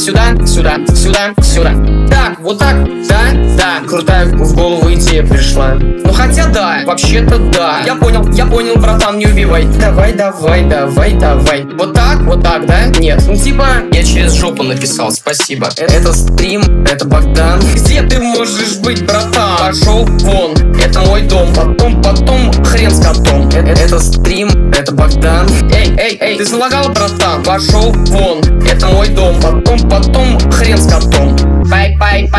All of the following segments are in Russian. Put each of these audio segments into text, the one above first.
Сюда, сюда, сюда, сюда. Так, вот так, да, крутая в голову идея пришла. Ну хотя да, вообще-то да. Я понял, братан, не убивай. Давай. Вот так, да? Нет, ну типа, я через жопу написал, спасибо. Это стрим, это Богдан. Где ты можешь быть, братан? Пошел вон, это мой дом. Потом, хрен с котом. Это стрим, это Богдан. Эй, ты залагал, братан? Пошел вон, это мой дом. Потом, хрен с котом. Пай,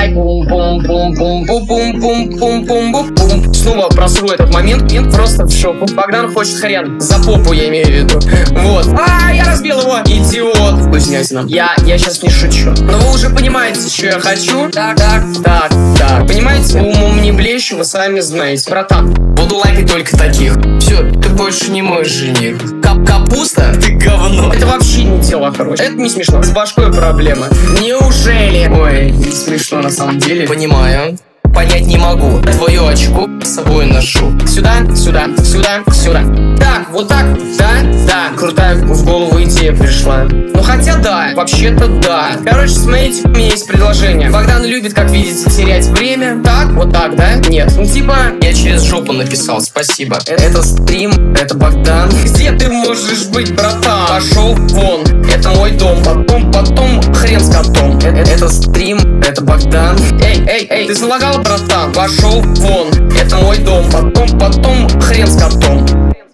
бум. Снова просру этот момент, просто в шоку. Богдан хочет хрен, за попу я имею в виду. Вот. Я разбил его, идиот. Вкуснятина. Я сейчас не шучу. Но вы уже понимаете, что я хочу. Так. Понимаете, умом не блещу, вы сами знаете. Братан, буду лайкать только таких. Все, ты больше не мой жених. Капуста? Ты говно. Это вообще не тело, короче. Это не смешно. С башкой проблема. Неужели? Ой, не смешно на самом деле. Понимаю. Понять не могу. Твою очку с собой ношу. Сюда. Так, вот так, да. Крутая в голову идея пришла. Ну хотя да, вообще-то да. Короче, смотрите, у меня есть предложение. Богдан любит, как видите, терять время. Так, вот так, да? Нет, ну типа, я через жопу написал, спасибо. Это стрим, это Богдан. Где ты можешь быть, братан? Пошел вон, это мой дом. Потом, хрен с котом. Это стрим, это Богдан. Эй, ты залагал, братан? Пошел вон, это мой дом. Потом, хрен с котом.